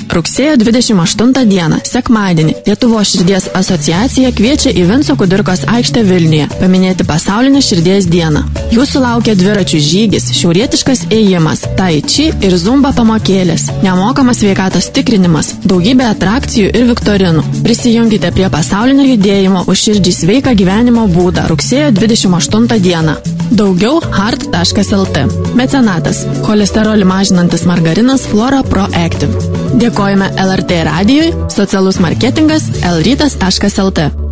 Rugsėjo 28 dieną, sekmadienį, Lietuvos širdies asociacija kviečia į Vinco Kudirkos aikštę Vilniuje paminėti pasaulinę širdies dieną. Jūsų laukia dviračių žygis, šiaurietiškas ėjimas, tai chi ir zumba pamokėlės, nemokamas sveikatos tikrinimas, daugybė atrakcijų ir viktorinų. Prisijunkite prie pasaulinio judėjimo už širdžiai sveiką gyvenimo būdą rugsėjo 28 dieną. Daugiau heart.lt. Mecenatas. Cholesterolį mažinantis margarinas Flora Pro Active. Dėkojame LRT radijui, socialus marketingas lrytas.lt.